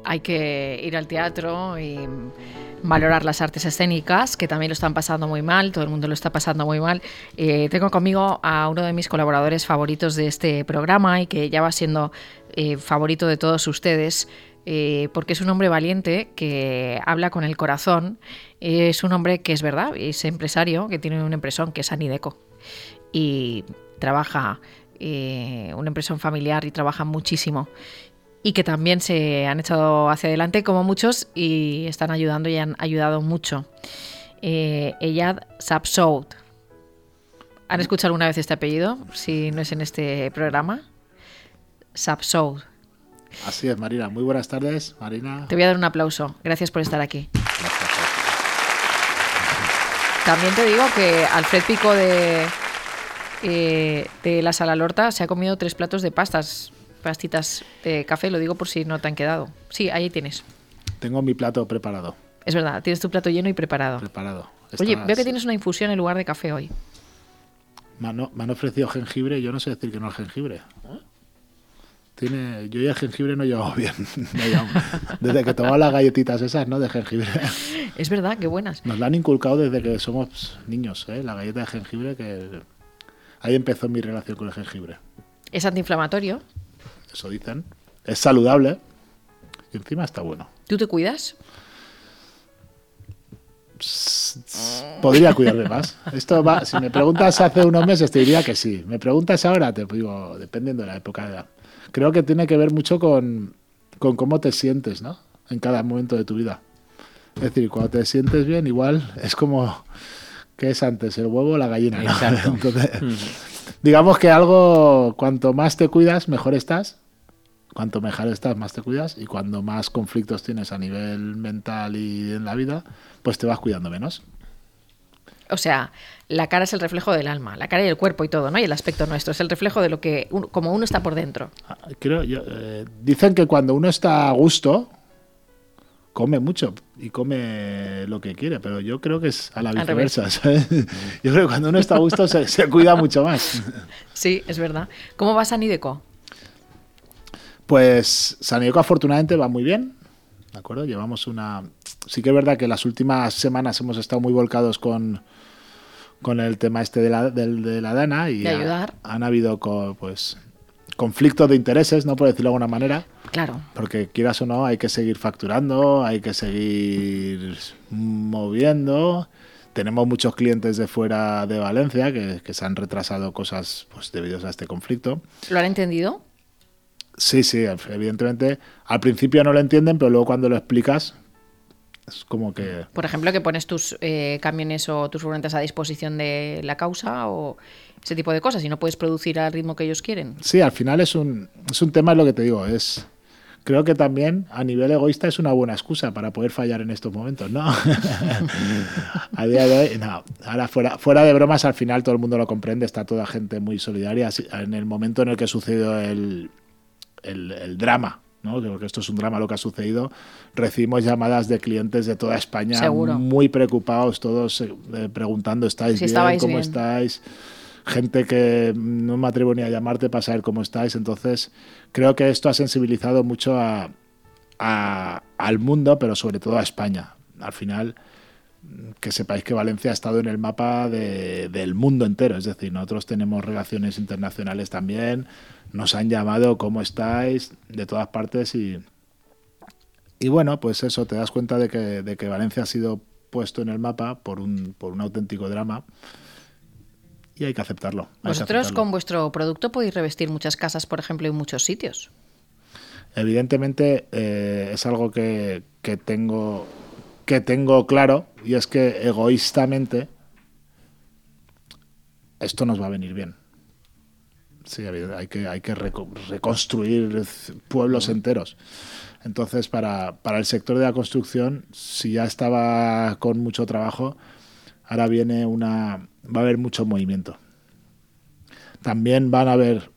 hay que ir al teatro y valorar las artes escénicas, que también lo están pasando muy mal, todo el mundo lo está pasando muy mal. Tengo conmigo a uno de mis colaboradores favoritos de este programa y que ya va siendo favorito de todos ustedes, porque es un hombre valiente que habla con el corazón. Es un hombre que es verdad, es empresario, que tiene un empresón que es Anideco y trabaja, una empresa familiar y trabaja muchísimo. Y que también se han echado hacia adelante como muchos y están ayudando y han ayudado mucho. Eyad Sabsoud. ¿Han escuchado alguna vez este apellido? Si no es en este programa. Sabsoud. Así es, Marina. Muy buenas tardes, Marina. Te voy a dar un aplauso. Gracias por estar aquí. También te digo que Alfred Pico de la Sala Lorta se ha comido 3 platos de pastitas de café, lo digo por si no te han quedado. Sí, ahí tienes. Tengo mi plato preparado. Es verdad, tienes tu plato lleno y preparado. Oye, veo que tienes una infusión en lugar de café hoy. Me han ofrecido jengibre y yo no sé decir que no es jengibre. Yo y el jengibre no llevamos bien. Desde que tomaba las galletitas esas, ¿no? De jengibre. Es verdad, qué buenas. Nos la han inculcado desde que somos niños, ¿eh? La galleta de jengibre, que ahí empezó mi relación con el jengibre. Es antiinflamatorio. Eso dicen. Es saludable. Y encima está bueno. ¿Tú te cuidas? Podría cuidarme más. Si me preguntas hace unos meses te diría que sí. Me preguntas ahora, te digo, dependiendo de la época. Creo que tiene que ver mucho con cómo te sientes, ¿no? En cada momento de tu vida. Es decir, cuando te sientes bien, igual es como... ¿Qué es antes, el huevo o la gallina? ¿No? Exacto. Entonces, digamos que cuanto más te cuidas, mejor estás. Cuanto mejor estás, más te cuidas. Y cuando más conflictos tienes a nivel mental y en la vida, pues te vas cuidando menos. O sea, la cara es el reflejo del alma, la cara y el cuerpo y todo, ¿no? Y el aspecto nuestro es el reflejo de lo que como uno está por dentro. Dicen que cuando uno está a gusto, come mucho y come lo que quiere, pero yo creo que es a la viceversa, ¿sabes? Yo creo que cuando uno está a gusto se cuida mucho más. Sí, es verdad. ¿Cómo va Anideco? Pues Anideco afortunadamente va muy bien, ¿de acuerdo? Sí que es verdad que las últimas semanas hemos estado muy volcados con el tema de la Dana y de ayudar. Han habido conflictos de intereses, ¿no? Por decirlo de alguna manera. Claro. Porque quieras o no, hay que seguir facturando, hay que seguir moviendo. Tenemos muchos clientes de fuera de Valencia que se han retrasado cosas pues debido a este conflicto. ¿Lo han entendido? Sí, evidentemente. Al principio no lo entienden, pero luego cuando lo explicas, es como que... Por ejemplo, que pones tus camiones o tus furgonetas a disposición de la causa o ese tipo de cosas y no puedes producir al ritmo que ellos quieren. Sí, al final es un tema, es lo que te digo, creo que también a nivel egoísta es una buena excusa para poder fallar en estos momentos, ¿no? A día de hoy, no. Ahora fuera de bromas, al final todo el mundo lo comprende, está toda gente muy solidaria. En el momento en el que sucedió el drama, ¿no? Creo que esto es un drama lo que ha sucedido, recibimos llamadas de clientes de toda España. Seguro. Muy preocupados, todos preguntando, ¿estáis bien? ¿Cómo bien? estáis? Gente que no me atrevo ni a llamarte para saber cómo estáis. Entonces creo que esto ha sensibilizado mucho al mundo, pero sobre todo a España. Al final, que sepáis que Valencia ha estado en el mapa del mundo entero. Es decir, nosotros tenemos relaciones internacionales también, nos han llamado cómo estáis de todas partes y bueno, pues eso, te das cuenta de que Valencia ha sido puesto en el mapa por un auténtico drama. Y hay que aceptarlo. Vosotros con vuestro producto podéis revestir muchas casas, por ejemplo, en muchos sitios. Evidentemente es algo que tengo claro, y es que egoístamente esto nos va a venir bien. Sí, hay que reconstruir pueblos enteros. Entonces, para el sector de la construcción, si ya estaba con mucho trabajo, ahora va a haber mucho movimiento. También va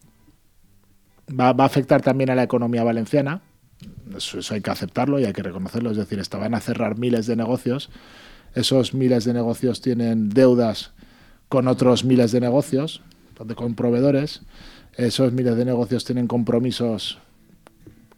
a afectar también a la economía valenciana. Eso hay que aceptarlo y hay que reconocerlo. Es decir, van a cerrar miles de negocios. Esos miles de negocios tienen deudas con otros miles de negocios, con proveedores. Esos miles de negocios tienen compromisos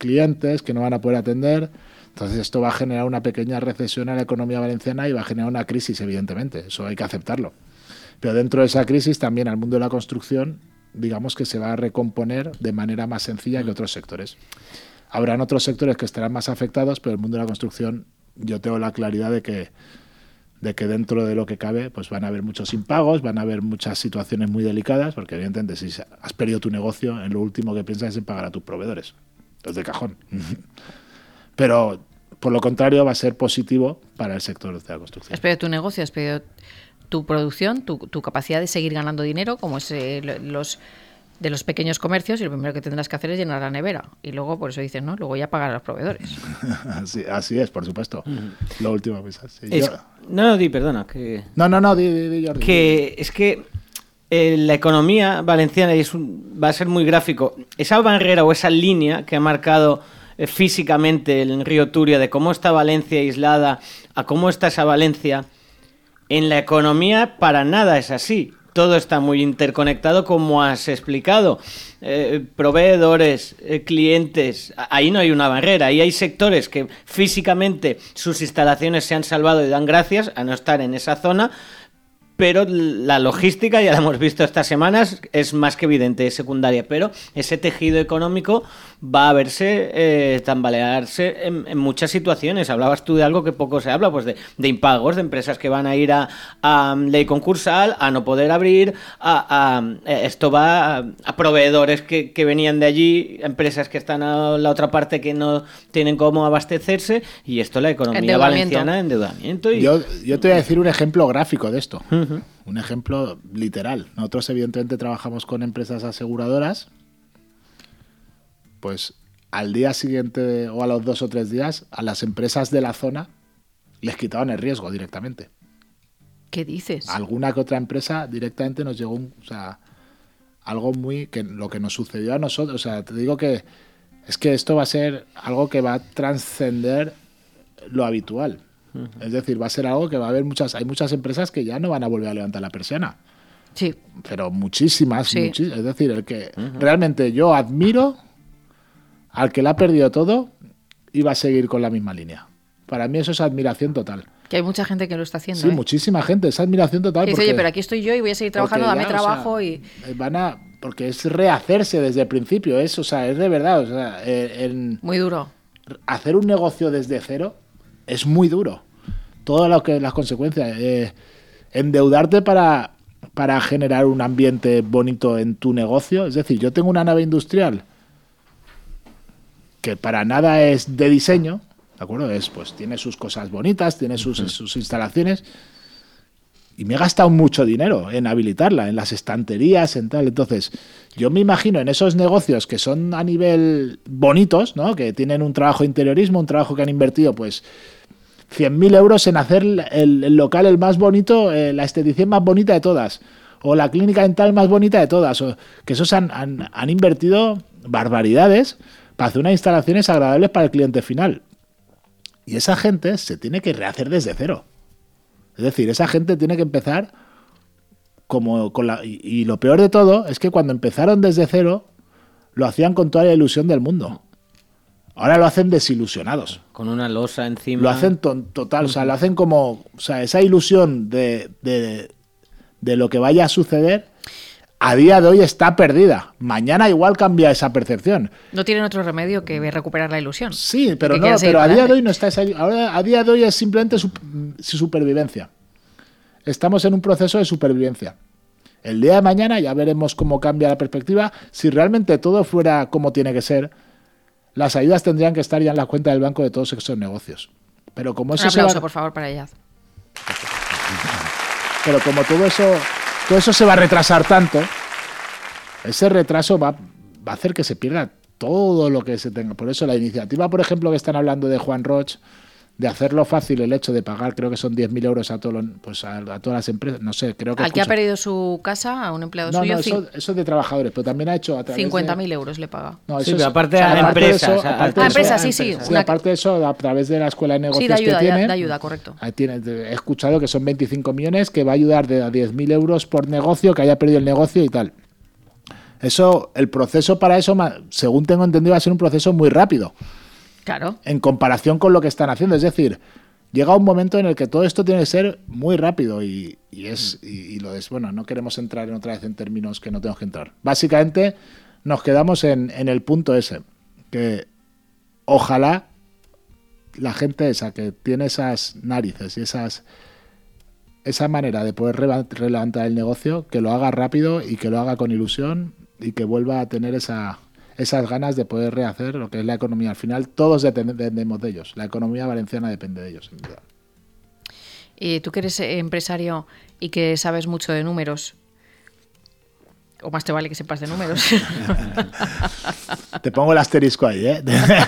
clientes que no van a poder atender. Entonces esto va a generar una pequeña recesión a la economía valenciana y va a generar una crisis, evidentemente. Eso hay que aceptarlo. Pero dentro de esa crisis también al mundo de la construcción, digamos que se va a recomponer de manera más sencilla que otros sectores. Habrán otros sectores que estarán más afectados, pero el mundo de la construcción, yo tengo la claridad de que dentro de lo que cabe pues van a haber muchos impagos, van a haber muchas situaciones muy delicadas, porque evidentemente si has perdido tu negocio, en lo último que piensas es en pagar a tus proveedores. Es de cajón. Pero por lo contrario va a ser positivo para el sector de la construcción. Has perdido tu negocio, has perdido tu producción, tu capacidad de seguir ganando dinero, como es de los pequeños comercios, y lo primero que tendrás que hacer es llenar la nevera. Y luego, por eso dices, ¿no? Luego ya pagar a los proveedores. Así es, por supuesto. Lo último que pensas. Sí, perdona. Que... No, di, Jordi. Que es que la economía valenciana va a ser muy gráfico. Esa barrera o esa línea que ha marcado físicamente el río Turia de cómo está Valencia aislada a cómo está esa Valencia, en la economía para nada es así. Todo está muy interconectado, como has explicado. Proveedores, clientes, ahí no hay una barrera. Ahí hay sectores que físicamente sus instalaciones se han salvado y dan gracias a no estar en esa zona, pero la logística, ya la hemos visto estas semanas, es más que evidente, es secundaria. Pero ese tejido económico va a verse tambalearse en muchas situaciones. Hablabas tú de algo que poco se habla, pues de impagos, de empresas que van a ir a ley concursal, a no poder abrir, esto va a proveedores que venían de allí, empresas que están a la otra parte que no tienen cómo abastecerse, y esto la economía valenciana, endeudamiento. Yo te voy a decir un ejemplo gráfico de esto. Un ejemplo literal. Nosotros evidentemente trabajamos con empresas aseguradoras. Pues al día siguiente o a los 2 o 3 días, a las empresas de la zona les quitaban el riesgo directamente. ¿Qué dices? Alguna que otra empresa directamente nos llegó algo muy que lo que nos sucedió a nosotros. O sea, te digo que es que esto va a ser algo que va a trascender lo habitual. Es decir, va a ser algo que va a haber hay muchas empresas que ya no van a volver a levantar la persiana. Sí. Pero muchísimas, sí. Es decir, el que realmente yo admiro al que le ha perdido todo y va a seguir con la misma línea. Para mí eso es admiración total. Que hay mucha gente que lo está haciendo. Sí, muchísima gente, es admiración total. Y dice, oye, pero aquí estoy yo y voy a seguir trabajando, dame trabajo. Porque es rehacerse desde el principio, es de verdad. Muy duro. Hacer un negocio desde cero es muy duro. Todo lo que las consecuencias. Endeudarte para generar un ambiente bonito en tu negocio. Es decir, yo tengo una nave industrial que para nada es de diseño, ¿de acuerdo? Pues tiene sus cosas bonitas, tiene sus instalaciones, y me he gastado mucho dinero en habilitarla, en las estanterías, en tal. Entonces, yo me imagino en esos negocios que son a nivel bonitos, ¿no? Que tienen un trabajo de interiorismo, un trabajo que han invertido, pues 100.000 euros en hacer el local el más bonito, la estetición más bonita de todas, o la clínica dental más bonita de todas, o que esos han invertido barbaridades para hacer unas instalaciones agradables para el cliente final. Y esa gente se tiene que rehacer desde cero. Es decir, esa gente tiene que empezar y lo peor de todo es que cuando empezaron desde cero lo hacían con toda la ilusión del mundo. Ahora lo hacen desilusionados. Con una losa encima. Lo hacen total, lo hacen como, esa ilusión de lo que vaya a suceder, a día de hoy está perdida. Mañana igual cambia esa percepción. No tienen otro remedio que recuperar la ilusión. Sí, pero a día de hoy no está esa. Ahora, a día de hoy es simplemente supervivencia. Estamos en un proceso de supervivencia. El día de mañana ya veremos cómo cambia la perspectiva. Si realmente todo fuera como tiene que ser, las ayudas tendrían que estar ya en la cuenta del banco de todos esos negocios. Pero como eso un aplauso, por favor, para ella. Pero como todo eso se va a retrasar tanto, ese retraso va a hacer que se pierda todo lo que se tenga. Por eso la iniciativa, por ejemplo, que están hablando de Juan Roig, de hacerlo fácil, el hecho de pagar, creo que son 10.000 euros a todas las empresas, no sé, creo que... Al que ha perdido su casa, a un empleado suyo... No, eso es de trabajadores, pero también ha hecho a través 50.000 euros le paga. No, eso sí, pero aparte a empresas. Empresas, sí. Sí, aparte de eso, a través de la escuela de negocios sí, de ayuda, que tienen... de ayuda, correcto. He escuchado que son 25 millones, que va a ayudar de a 10.000 euros por negocio, que haya perdido el negocio y tal. Eso, el proceso para eso, según tengo entendido, va a ser un proceso muy rápido. Claro. En comparación con lo que están haciendo. Es decir, llega un momento en el que todo esto tiene que ser muy rápido y lo es. Bueno, no queremos entrar otra vez en términos que no tenemos que entrar. Básicamente nos quedamos en el punto ese, que ojalá la gente esa que tiene esas narices y esa manera de poder relevantar el negocio, que lo haga rápido y que lo haga con ilusión y que vuelva a tener esas ganas de poder rehacer lo que es la economía. Al final todos dependemos de ellos. La economía valenciana depende de ellos. Y tú que eres empresario y que sabes mucho de números, o más te vale que sepas de números. Te pongo el asterisco ahí, ¿eh?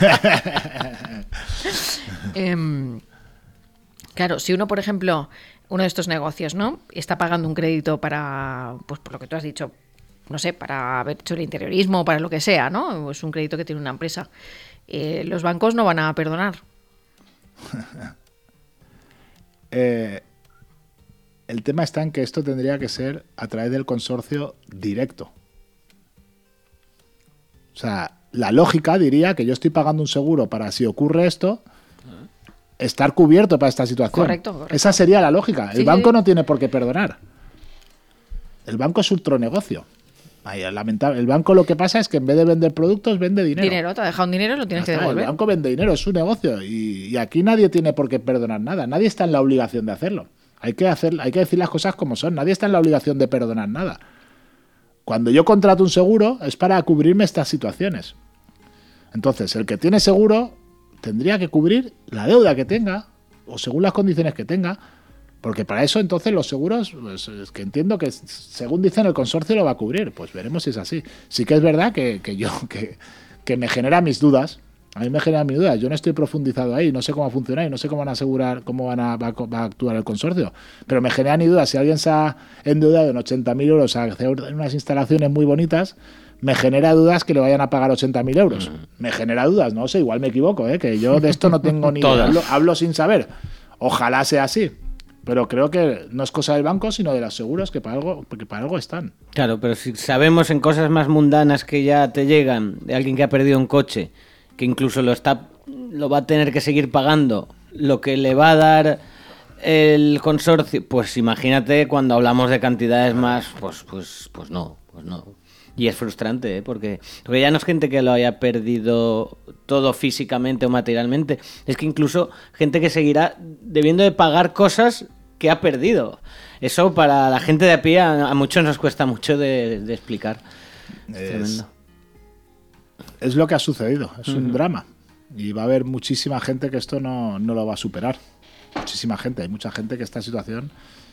Claro, si uno, por ejemplo, uno de estos negocios, ¿no? Está pagando un crédito para, pues por lo que tú has dicho, no sé, para haber hecho el interiorismo, para lo que sea, ¿no? Es un crédito que tiene una empresa. Los bancos no van a perdonar. El tema está en que esto tendría que ser a través del consorcio directo. O sea, la lógica diría que yo estoy pagando un seguro para, si ocurre esto, estar cubierto para esta situación. Correcto. Esa sería la lógica. El Sí, banco sí. no tiene por qué perdonar. El banco es otro negocio. Lamentable. El banco lo que pasa es que en vez de vender productos, vende dinero. Te ha dejado un dinero, lo tienes que El devolver. banco vende dinero, es su negocio. Y aquí nadie tiene por qué perdonar nada. Nadie está en la obligación de hacerlo. Hay que decir las cosas como son. Nadie está en la obligación de perdonar nada. Cuando yo contrato un seguro es para cubrirme estas situaciones. Entonces, el que tiene seguro tendría que cubrir la deuda que tenga, o según las condiciones que tenga, porque para eso entonces los seguros, pues, es que entiendo que según dicen el consorcio lo va a cubrir. Pues veremos si es así. Sí que es verdad que me genera mis dudas. A mí me genera mis dudas. Yo no estoy profundizado ahí, no sé cómo funciona y no sé cómo van a asegurar, cómo va a actuar el consorcio. Pero me genera ni dudas. Si alguien se ha endeudado en 80.000 euros a hacer unas instalaciones muy bonitas, me genera dudas que le vayan a pagar 80.000 euros. Me genera dudas, no sé, igual me equivoco, que yo de esto no tengo ni idea. Hablo sin saber. Ojalá sea así. Pero creo que no es cosa del banco, sino de los seguros, que para algo están. Claro, pero si sabemos en cosas más mundanas que ya te llegan, de alguien que ha perdido un coche, que incluso lo va a tener que seguir pagando, lo que le va a dar el consorcio, pues imagínate cuando hablamos de cantidades más, pues no. Y es frustrante, porque ya no es gente que lo haya perdido todo físicamente o materialmente, es que incluso gente que seguirá debiendo de pagar cosas que ha perdido. Eso para la gente de a pie a muchos nos cuesta mucho de explicar. Es tremendo. Es lo que ha sucedido, es un drama. Y va a haber muchísima gente que esto no lo va a superar. Muchísima gente, hay mucha gente que esta situación...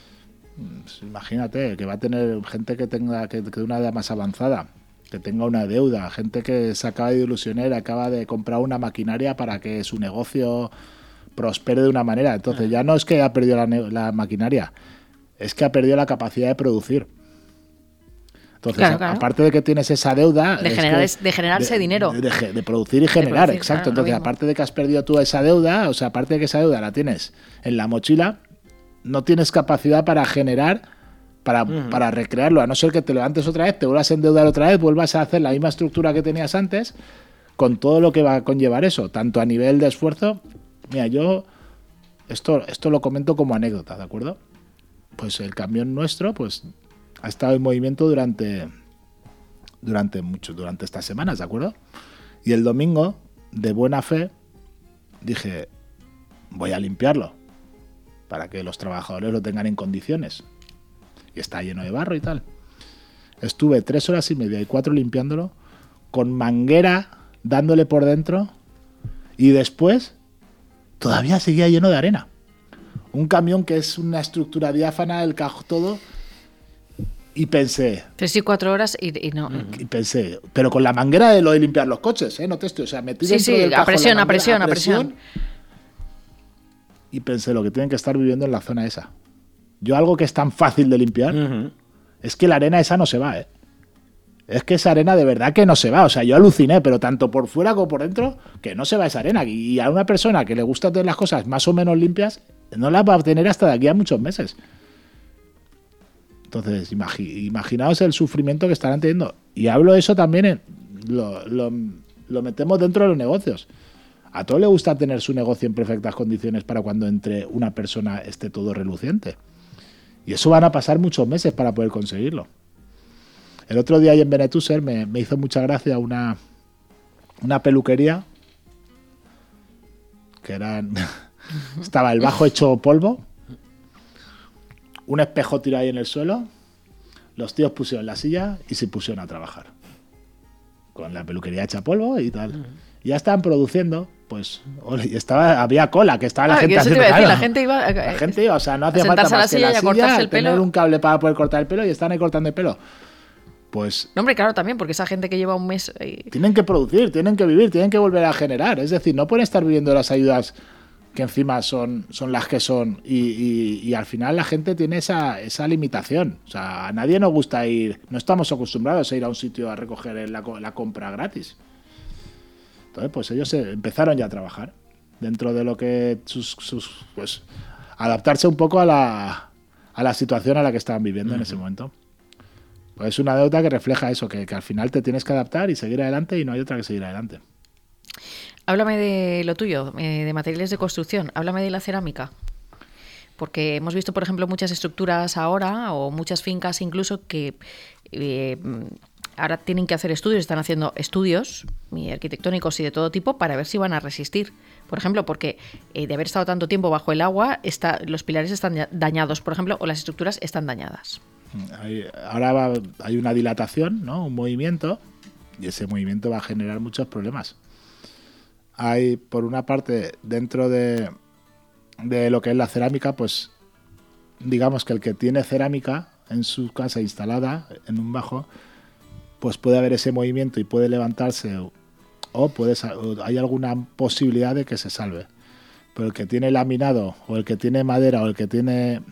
Imagínate que va a tener gente que tenga que una edad más avanzada, que tenga una deuda, gente que se acaba de ilusionar, acaba de comprar una maquinaria para que su negocio prospere de una manera. Entonces ya no es que ha perdido la maquinaria, es que ha perdido la capacidad de producir. Entonces, claro. Aparte de que tienes esa deuda... De generar ese dinero. De producir y generar, exacto. Entonces, aparte de que has perdido tú esa deuda, o sea, aparte de que esa deuda la tienes en la mochila, no tienes capacidad para generar, para recrearlo, a no ser que te levantes otra vez, te vuelvas a endeudar otra vez, vuelvas a hacer la misma estructura que tenías antes, con todo lo que va a conllevar eso, tanto a nivel de esfuerzo. Mira, yo esto lo comento como anécdota, ¿de acuerdo? Pues el camión nuestro, pues ha estado en movimiento durante estas semanas, ¿de acuerdo? Y el domingo, de buena fe, dije, voy a limpiarlo para que los trabajadores lo tengan en condiciones. Y está lleno de barro y tal. Estuve 3 horas y media y 4 limpiándolo, con manguera dándole por dentro, y después todavía seguía lleno de arena. Un camión que es una estructura diáfana, el cajón todo, y pensé... 3 y 4 horas y no... Y pensé, pero con la manguera de lo de limpiar los coches, no te estoy... O sea, metí dentro del cajón a presión. Y pensé lo que tienen que estar viviendo en la zona esa. Yo algo que es tan fácil de limpiar, es que la arena esa no se va, Es que esa arena de verdad que no se va. O sea, yo aluciné, pero tanto por fuera como por dentro, que no se va esa arena. Y a una persona que le gusta tener las cosas más o menos limpias, no las va a tener hasta de aquí a muchos meses. Entonces, imaginaos el sufrimiento que estarán teniendo. Y hablo eso también, lo metemos dentro de los negocios. A todo le gusta tener su negocio en perfectas condiciones para cuando entre una persona esté todo reluciente. Y eso van a pasar muchos meses para poder conseguirlo. El otro día ahí en Benetúser me hizo mucha gracia una peluquería que estaba el bajo hecho polvo, un espejo tirado ahí en el suelo, los tíos pusieron la silla y se pusieron a trabajar con la peluquería hecha polvo y tal. Y ya estaban produciendo, pues, y había cola, que estaba la gente haciendo. La gente iba, o sea, no hacía falta más que la silla, tener un cable para poder cortar el pelo, y están ahí cortando el pelo. Pues, no, hombre, claro, también, porque esa gente que lleva un mes... Tienen que producir, tienen que vivir, tienen que volver a generar. Es decir, no pueden estar viviendo las ayudas que encima son las que son. Y al final la gente tiene esa limitación. O sea, a nadie nos gusta ir... No estamos acostumbrados a ir a un sitio a recoger la compra gratis. Entonces, pues ellos empezaron ya a trabajar dentro de lo que pues adaptarse un poco a la situación a la que estaban viviendo en ese momento. Pues es una anécdota que refleja eso, que al final te tienes que adaptar y seguir adelante, y no hay otra que seguir adelante. Háblame de lo tuyo, de materiales de construcción. Háblame de la cerámica. Porque hemos visto, por ejemplo, muchas estructuras ahora, o muchas fincas incluso, que ahora tienen que hacer estudios, están haciendo estudios arquitectónicos y de todo tipo para ver si van a resistir. Por ejemplo, porque de haber estado tanto tiempo bajo el agua, los pilares están dañados, por ejemplo, o las estructuras están dañadas. Ahora hay una dilatación, ¿no? Un movimiento, y ese movimiento va a generar muchos problemas. Hay, por una parte, dentro de lo que es la cerámica, pues digamos que el que tiene cerámica en su casa instalada en un bajo, pues puede haber ese movimiento y puede levantarse, o hay alguna posibilidad de que se salve. Pero el que tiene laminado, o el que tiene madera, o el que tiene...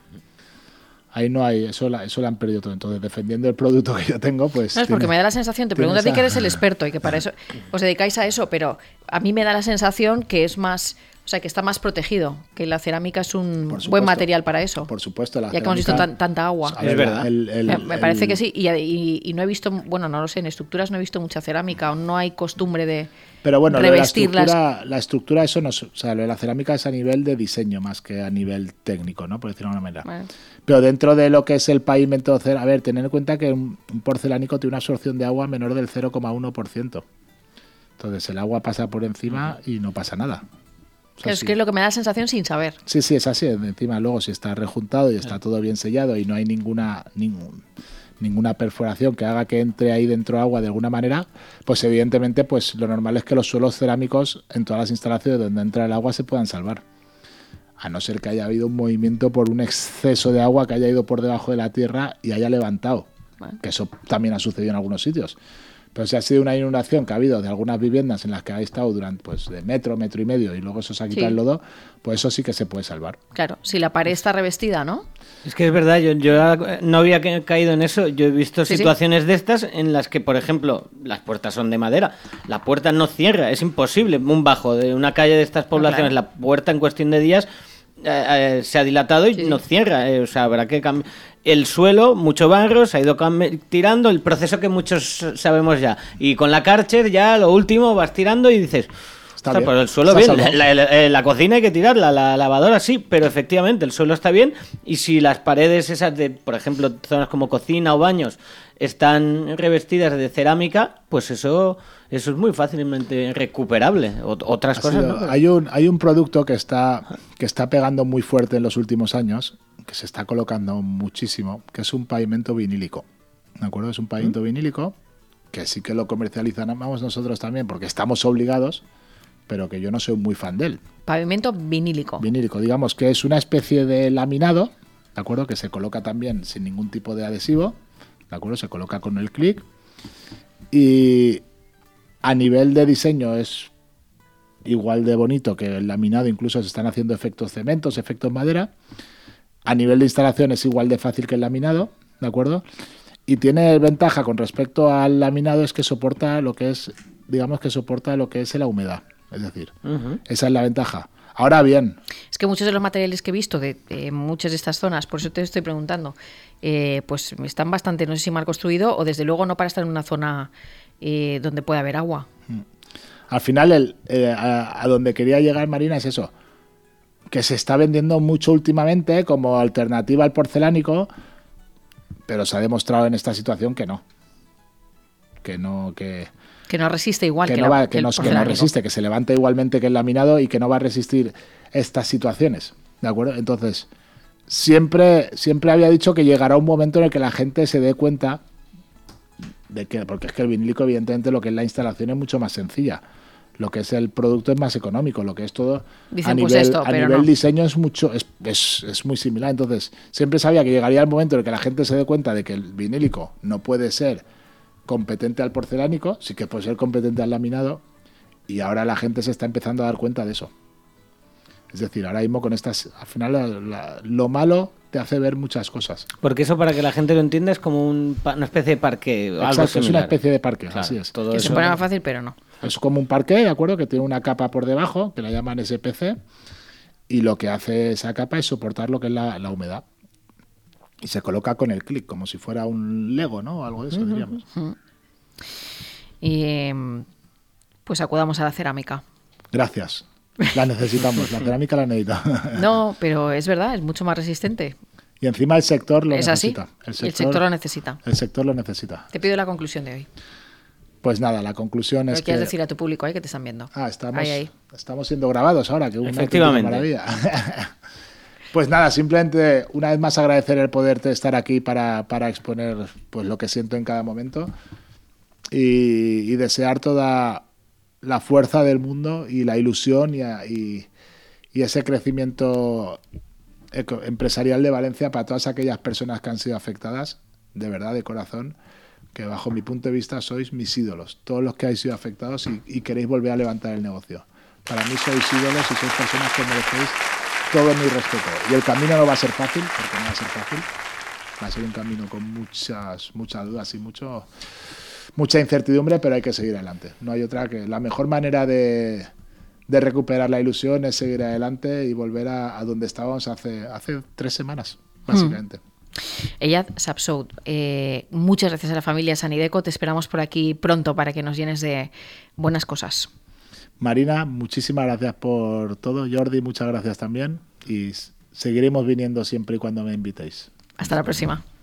Ahí no hay, eso lo han perdido todo. Entonces, defendiendo el producto que yo tengo, pues... No, es porque me da la sensación, te pregunto a ti que eres el experto y que para eso os dedicáis a eso, pero a mí me da la sensación que es más... O sea, que está más protegido, que la cerámica es un buen material para eso. Por supuesto. Ya que hemos visto tanta agua. Es verdad. Me parece que sí. Y no he visto, bueno, no lo sé, en estructuras no he visto mucha cerámica, o no hay costumbre de revestirlas. La estructura, eso no, o sea, lo de la cerámica es a nivel de diseño más que a nivel técnico, ¿no? Por decirlo de alguna manera. Bueno. Pero dentro de lo que es el pavimento, a ver, tener en cuenta que un porcelánico tiene una absorción de agua menor del 0,1%. Entonces el agua pasa por encima y no pasa nada. O sea, es que es lo que me da la sensación sin saber. Sí, es así. Encima luego si está rejuntado y está todo bien sellado y no hay ninguna perforación que haga que entre ahí dentro agua de alguna manera, pues evidentemente pues lo normal es que los suelos cerámicos en todas las instalaciones donde entra el agua se puedan salvar. A no ser que haya habido un movimiento por un exceso de agua que haya ido por debajo de la tierra y haya levantado. Bueno. Que eso también ha sucedido en algunos sitios. Pero si ha sido una inundación que ha habido de algunas viviendas en las que ha estado durante pues de metro y medio y luego eso se ha quitado el lodo, pues eso sí que se puede salvar. Claro, si la pared está revestida, ¿no? Es que es verdad, yo no había caído en eso. Yo he visto situaciones de estas en las que, por ejemplo, las puertas son de madera, la puerta no cierra, es imposible. Un bajo de una calle de estas poblaciones, la puerta en cuestión de días se ha dilatado y no cierra. O sea, habrá que cambiar. El suelo, mucho barro, se ha ido tirando, el proceso que muchos sabemos ya. Y con la Karcher ya lo último vas tirando y dices... Está bien. Pues el suelo bien, la cocina hay que tirarla, la lavadora sí, pero efectivamente el suelo está bien, y si las paredes esas de, por ejemplo, zonas como cocina o baños están revestidas de cerámica, pues eso es muy fácilmente recuperable. Otras cosas no. Hay un producto que está pegando muy fuerte en los últimos años, que se está colocando muchísimo, que es un pavimento vinílico. ¿De acuerdo? Es un pavimento vinílico que sí que lo comercializamos nosotros también porque estamos obligados, pero que yo no soy muy fan de él. Pavimento vinílico. Vinílico, digamos que es una especie de laminado, ¿de acuerdo? Que se coloca también sin ningún tipo de adhesivo, ¿de acuerdo? Se coloca con el clic y a nivel de diseño es igual de bonito que el laminado, incluso se están haciendo efectos cementos, efectos madera. A nivel de instalación es igual de fácil que el laminado, ¿de acuerdo? Y tiene ventaja con respecto al laminado, es que soporta lo que es, digamos que soporta lo que es la humedad. Es decir, esa es la ventaja. Ahora bien. Es que muchos de los materiales que he visto de muchas de estas zonas, por eso te estoy preguntando, pues están bastante, no sé si mal construido o desde luego no para estar en una zona donde pueda haber agua. Al final, a donde quería llegar, Marina, es eso, que se está vendiendo mucho últimamente como alternativa al porcelánico, pero se ha demostrado en esta situación que no. Que no resiste igual que no resiste, que se levanta igualmente que el laminado y que no va a resistir estas situaciones, ¿de acuerdo? Entonces, siempre había dicho que llegará un momento en el que la gente se dé cuenta de que, porque es que el vinílico, evidentemente, lo que es la instalación es mucho más sencilla. Lo que es el producto es más económico, lo que es todo a nivel diseño es muy similar. Entonces, siempre sabía que llegaría el momento en el que la gente se dé cuenta de que el vinílico no puede ser competente al porcelánico, sí que puede ser competente al laminado, y ahora la gente se está empezando a dar cuenta de eso. Es decir, ahora mismo con estas, al final lo malo te hace ver muchas cosas. Porque eso, para que la gente lo entienda, es como una especie de parqué. Exacto, es una especie de parqué, claro, así es. Todo que eso se pone más fácil, pero no. Es como un parqué, ¿de acuerdo? Que tiene una capa por debajo, que la llaman SPC, y lo que hace esa capa es soportar lo que es la humedad. Y se coloca con el clic, como si fuera un Lego, ¿no? O algo de eso, diríamos. Y pues acudamos a la cerámica. Gracias. La necesitamos, la cerámica la necesita. No, pero es verdad, es mucho más resistente. Y encima el sector lo necesita. El sector lo necesita. El sector lo necesita. Te pido la conclusión de hoy. Pues nada, la conclusión es que... ¿Qué quieres decir a tu público ahí que te están viendo? Estamos siendo grabados ahora, que una efectivamente maravilla. Pues nada, simplemente una vez más agradecer el poderte estar aquí para exponer pues lo que siento en cada momento y desear toda la fuerza del mundo y la ilusión y ese crecimiento empresarial de Valencia para todas aquellas personas que han sido afectadas, de verdad, de corazón, que bajo mi punto de vista sois mis ídolos, todos los que habéis sido afectados y queréis volver a levantar el negocio. Para mí sois ídolos y sois personas que merecéis todo mi respeto. Y el camino no va a ser fácil, porque no va a ser fácil. Va a ser un camino con muchas dudas y mucha incertidumbre, pero hay que seguir adelante. No hay otra que... La mejor manera de recuperar la ilusión es seguir adelante y volver a donde estábamos hace 3 semanas, básicamente. Eyad Sapsoud, muchas gracias a la familia Sanideco. Te esperamos por aquí pronto para que nos llenes de buenas cosas. Marina, muchísimas gracias por todo. Jordi, muchas gracias también. Y seguiremos viniendo siempre y cuando me invitéis. Hasta la próxima.